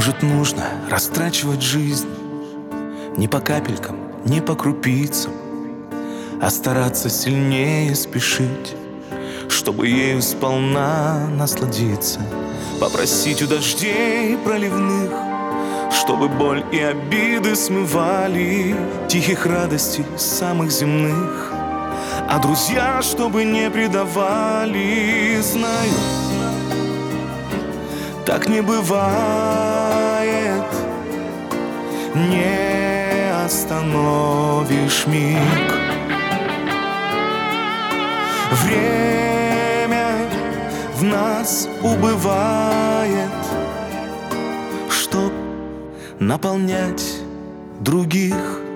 Может, нужно растрачивать жизнь не по капелькам, не по крупицам, а стараться сильнее спешить, чтобы ею сполна насладиться. Попросить у дождей проливных, чтобы боль и обиды смывали, тихих радостей самых земных, а друзья, чтобы не предавали. Знаю, так не бывает, не остановишь миг. Время в нас убывает, чтоб наполнять других.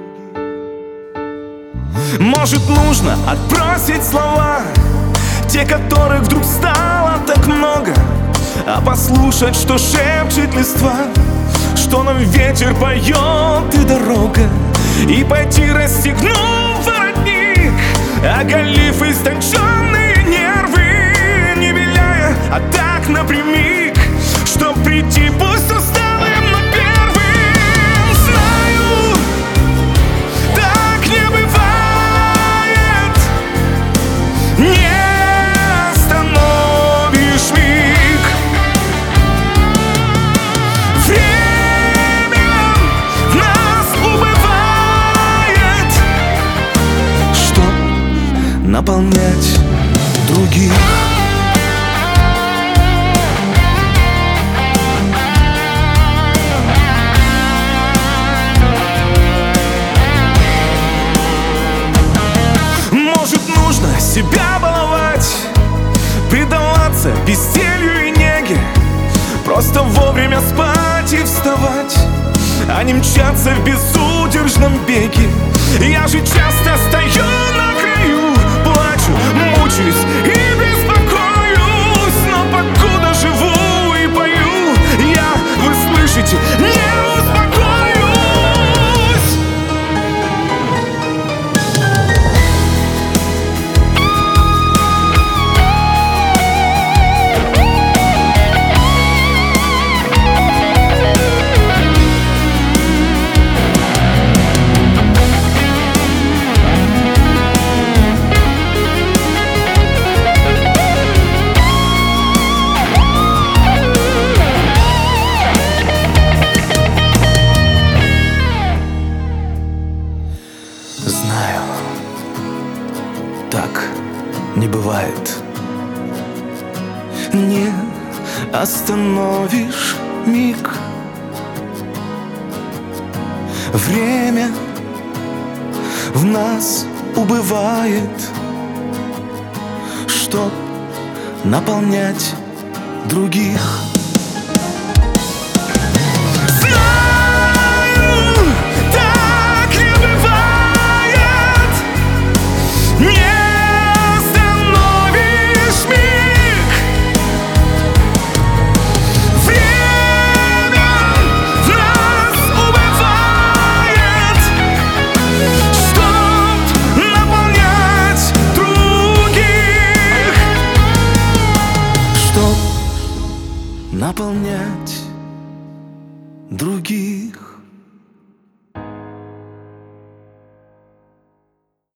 Может, нужно отбросить слова, те, которых вдруг стало так много, а послушать, что шепчет листва, что нам ветер поет и дорога, и пойти расстегнув воротник, оголив истонченные нервы, не виляя, а так напрямик, чтоб прийти пусть усталым, но первым. Знаю, так не бывает, не остановишь миг. Время в нас убывает, чтоб наполнять других. Может, нужно себя баловать, предаваться безделью и неге, просто вовремя спать и вставать, а не мчаться в безудержном беге. Я же часто стою на краю, плачу, мучаюсь и беспокоюсь, но покуда живу и пою, я, вы слышите, не успокоюсь. Знаю, так не бывает, не остановишь миг. Время в нас убывает, чтоб наполнять других. Наполнять других.